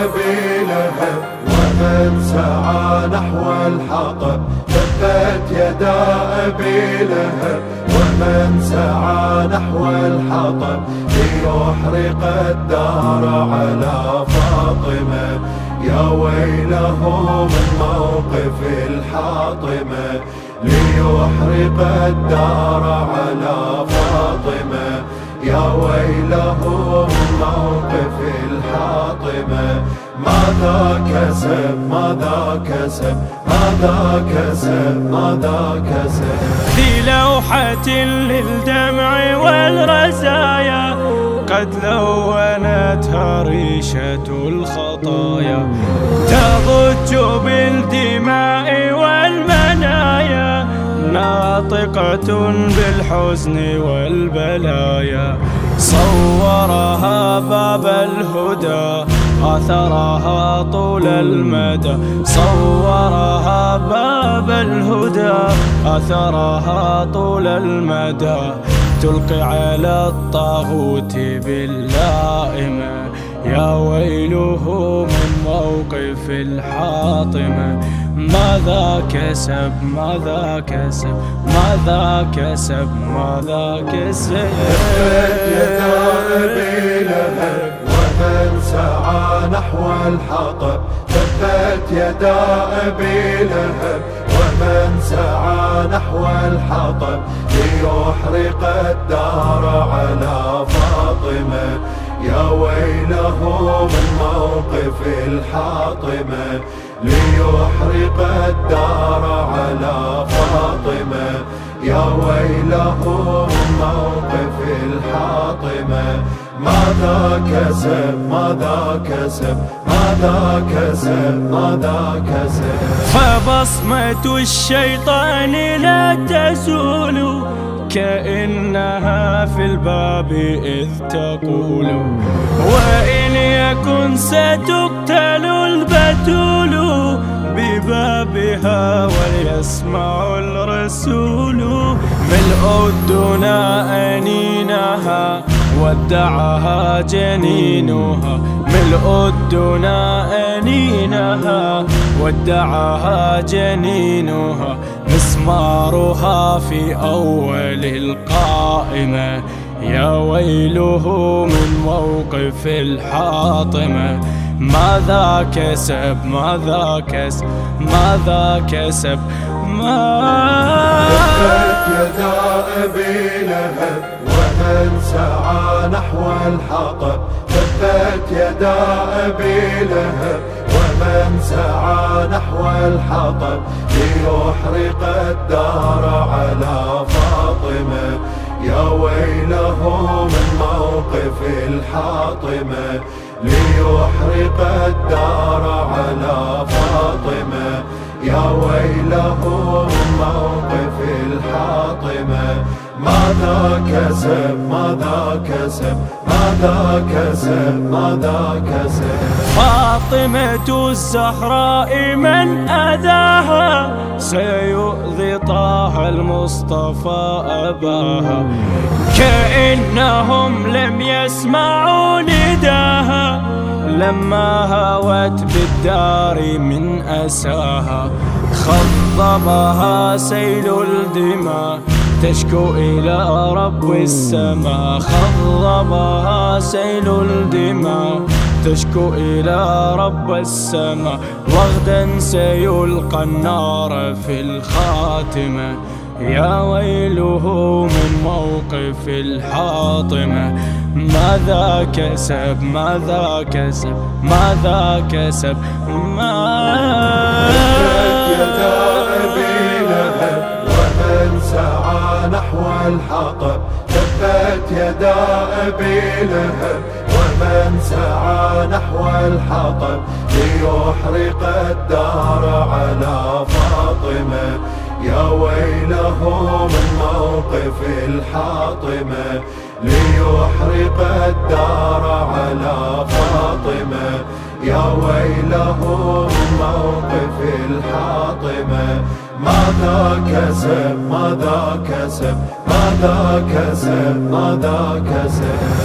أبي لهب ومن سعى نحو الحطب، تبت يدا أبي لهب ومن سعى نحو الحطب، ليحرق الدار على فاطمة. يا ويله من موقف الحاطمة، ليحرق الدار على فاطمة. يا ويله من موقف الحاطمة. ماذا كسب ماذا كسب ماذا كسب ماذا كسب. في لوحة للدمع والرزايا قد لونتها ريشة الخطايا، تضج بالدماء والمنايا، ناطقة بالحزن والبلايا. صورها باب الهدى أثرها طول المدى، صورها باب الهدى أثرها طول المدى، تلقي على الطاغوت باللائمة. يا ويله من موقف الحاطمة. ماذا كسب ماذا كسب ماذا كسب ماذا كسب. يدا أبي لهب ومن سعى نحو الحطب، تبت يدا أبي لهب ومن سعى نحو الحطب، ليحرق الدار على فاطمة. يا ويله من موقف الحاطمة، ليحرق الدار على فاطمة. يا ويله من موقف الحاطمة. ماذا كسب ماذا كسب ماذا كسب ماذا كسب. فبصمة الشيطان لا تزول، كأنها في الباب إذ تقول، وإن يكن ستقتل البتول ببابها وليسمع الرسول. ملء الدنا أنينها ودعها جنينها، ملء الدنا أنينها ودعها جنينها، مسمارها في أول القائمة. يا ويله من موقف الحاطمة. ماذا كسب ماذا كسب ماذا كسب تبت يدا أبي لهب ومن سعى نحو الحطب، تبت يدا أبي لهب ومن سعى نحو الحطب، ليحرق الدار على فاطمة. يا ويله من موقف الحاطمة، ليحرق الدار على فاطمة. يا ويله من موقف الحاطمة. ماذا كسب ماذا كسب ماذا كسب ماذا كسب. فاطمة الزهراء من أذاها سيؤذي طه المصطفى أباها، كأنهم لم يسمعوا نداها لما هوت بالدار من أساها. خضبها سيل الدماء تشكو إلى رب السماء، خضبها سيل الدماء تشكو إلى رب السماء. وغدا سيلقى النار في الخاتمة. يا ويله من موقف الحاطمة. ماذا كسب ماذا كسب ماذا كسب يدا أبي لهب ومن سعى نحو الحطب، تبت يدا أبي لهب ومن سعى نحو الحطب، ليحرق الدار على فاطمة. يا ويله من موقف الحاطمة، ليحرق الدار على فاطمة. يا ويله من موقف الحاطمة. ماذا كسب ماذا كسب ماذا كسب ماذا كسب.